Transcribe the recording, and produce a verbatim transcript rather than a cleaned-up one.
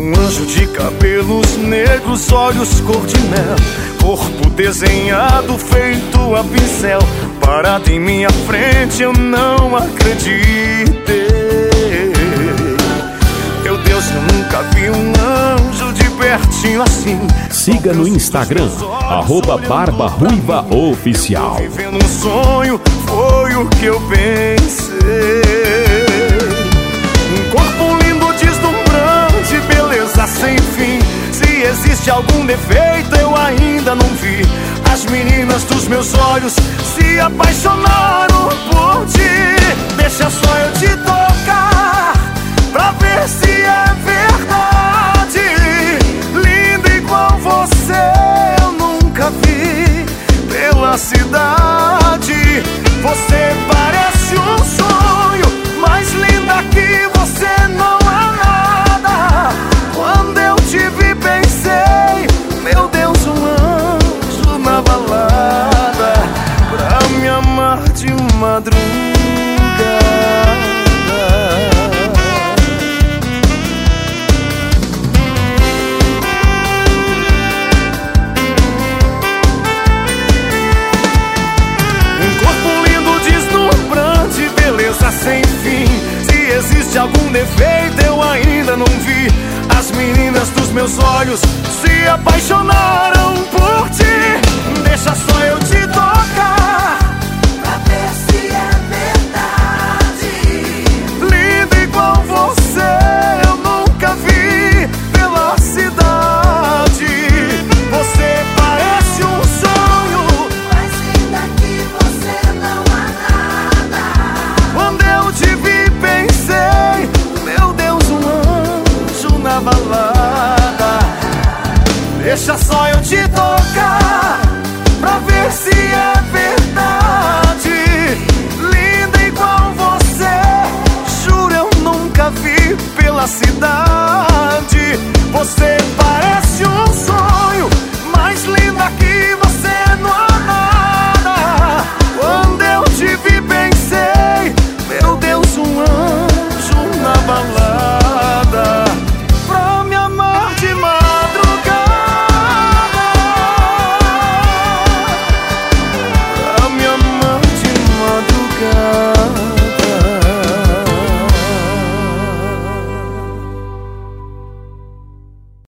Um anjo de cabelos negros, olhos cor de mel, corpo desenhado feito a pincel, parado em minha frente eu não acreditei. Meu Deus, eu nunca vi um anjo de pertinho assim. Siga no Instagram, arroba Barba Ruiva Oficial. Vivendo um sonho, foi o que eu pensei. Um corpo lindo, deslumbrante, beleza sem fim. Se existe algum defeito eu ainda não vi. As meninas dos meus olhos se apaixonaram por ti. Deixa só eu te tocar pra ver se é verdade. Linda igual você eu nunca vi pela cidade. Você parece um sonho, mais linda que você não é nada. Quando eu te vi pensei, meu Deus, um anjo na balada pra me amar de madrugada. Sem fim, se existe algum defeito eu ainda não vi. As meninas dos meus olhos se apaixonaram por ti. Deixa só eu te tocar pra ver se é verdade. Linda igual você eu nunca vi pela cidade. Você parece um sonho, mais linda que você não há nada. Quando eu te vi pensei, meu Deus, um anjo na balada. Deixa só